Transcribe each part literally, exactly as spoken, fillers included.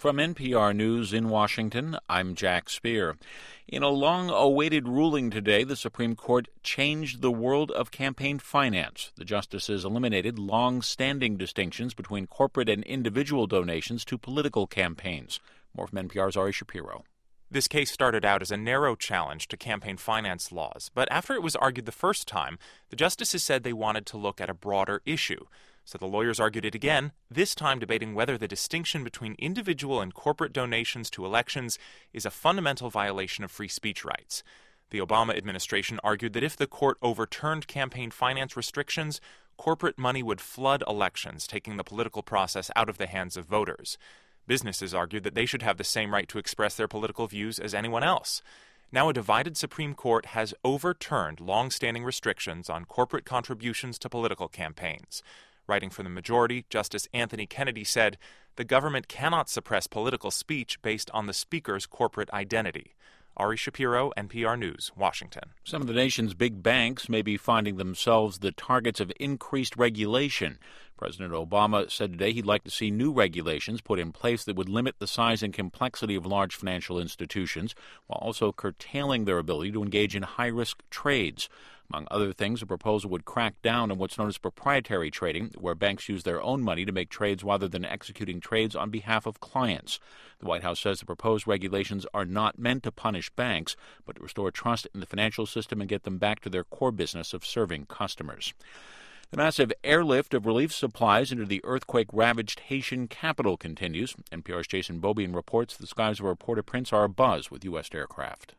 From N P R News in Washington, I'm Jack Speer. In a long-awaited ruling today, the Supreme Court changed the world of campaign finance. The justices eliminated long-standing distinctions between corporate and individual donations to political campaigns. More from N P R's Ari Shapiro. This case started out as a narrow challenge to campaign finance laws, but after it was argued the first time, the justices said they wanted to look at a broader issue. So the lawyers argued it again, this time debating whether the distinction between individual and corporate donations to elections is a fundamental violation of free speech rights. The Obama administration argued that if the court overturned campaign finance restrictions, corporate money would flood elections, taking the political process out of the hands of voters. Businesses argued that they should have the same right to express their political views as anyone else. Now a divided Supreme Court has overturned long-standing restrictions on corporate contributions to political campaigns. Writing for the majority, Justice Anthony Kennedy said, "The government cannot suppress political speech based on the speaker's corporate identity." Ari Shapiro, N P R News, Washington. Some of the nation's big banks may be finding themselves the targets of increased regulation. President Obama said today he'd like to see new regulations put in place that would limit the size and complexity of large financial institutions, while also curtailing their ability to engage in high-risk trades. Among other things, the proposal would crack down on what's known as proprietary trading, where banks use their own money to make trades rather than executing trades on behalf of clients. The White House says the proposed regulations are not meant to punish banks, but to restore trust in the financial system and get them back to their core business of serving customers. The massive airlift of relief supplies into the earthquake-ravaged Haitian capital continues. N P R's Jason Beaubien reports the skies over Port-au-Prince are abuzz with U S aircraft.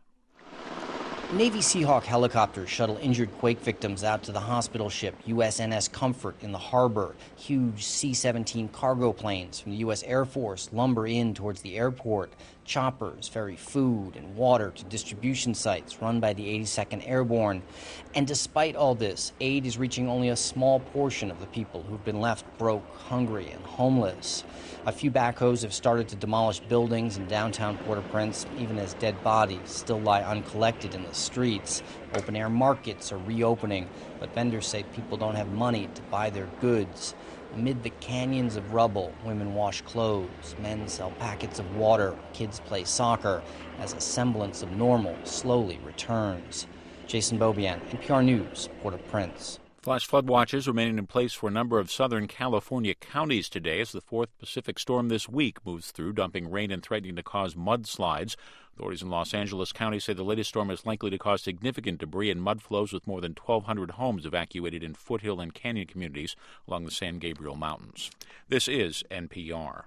Navy Seahawk helicopters shuttle injured quake victims out to the hospital ship U S N S Comfort in the harbor. Huge C seventeen cargo planes from the U S Air Force lumber in towards the airport. Choppers ferry food and water to distribution sites run by the eighty-second Airborne. And despite all this, aid is reaching only a small portion of the people who've been left broke, hungry, and homeless. A few backhoes have started to demolish buildings in downtown Port-au-Prince, even as dead bodies still lie uncollected in the streets. Open-air markets are reopening, but vendors say people don't have money to buy their goods. Amid the canyons of rubble, women wash clothes, men sell packets of water, kids play soccer, as a semblance of normal slowly returns. Jason Beaubien, N P R News, Port-au-Prince. Flash flood watches remaining in place for a number of Southern California counties today as the fourth Pacific storm this week moves through, dumping rain and threatening to cause mudslides. Authorities in Los Angeles County say the latest storm is likely to cause significant debris and mud flows, with more than twelve hundred homes evacuated in foothill and canyon communities along the San Gabriel Mountains. This is N P R.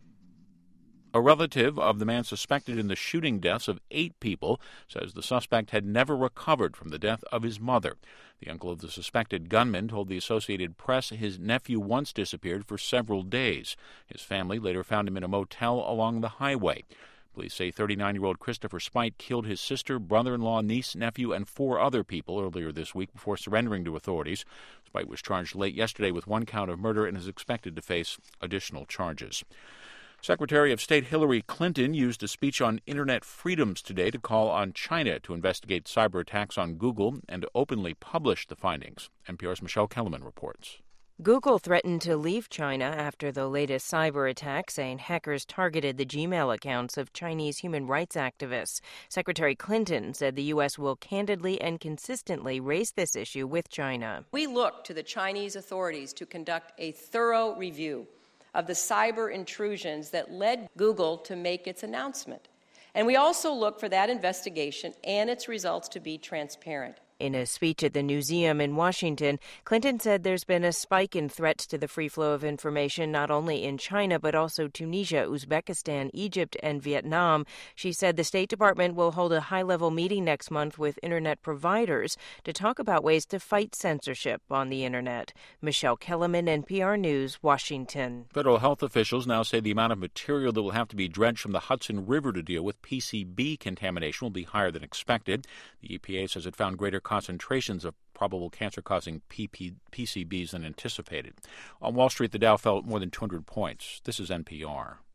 A relative of the man suspected in the shooting deaths of eight people says the suspect had never recovered from the death of his mother. The uncle of the suspected gunman told the Associated Press his nephew once disappeared for several days. His family later found him in a motel along the highway. Police say thirty-nine-year-old Christopher Spite killed his sister, brother-in-law, niece, nephew, and four other people earlier this week before surrendering to authorities. Spite was charged late yesterday with one count of murder and is expected to face additional charges. Secretary of State Hillary Clinton used a speech on Internet freedoms today to call on China to investigate cyber attacks on Google and to openly publish the findings. N P R's Michelle Kellerman reports. Google threatened to leave China after the latest cyber attack, saying hackers targeted the Gmail accounts of Chinese human rights activists. Secretary Clinton said the U S will candidly and consistently raise this issue with China. We look to the Chinese authorities to conduct a thorough review of the cyber intrusions that led Google to make its announcement. And we also look for that investigation and its results to be transparent. In a speech at the Newseum in Washington, Clinton said there's been a spike in threats to the free flow of information not only in China but also Tunisia, Uzbekistan, Egypt, and Vietnam. She said the State Department will hold a high-level meeting next month with Internet providers to talk about ways to fight censorship on the Internet. Michelle Kellerman, N P R News, Washington. Federal health officials now say the amount of material that will have to be dredged from the Hudson River to deal with P C B contamination will be higher than expected. The E P A says it found greater concentrations of probable cancer-causing P C Bs than anticipated. On Wall Street, the Dow fell more than two hundred points. This is N P R.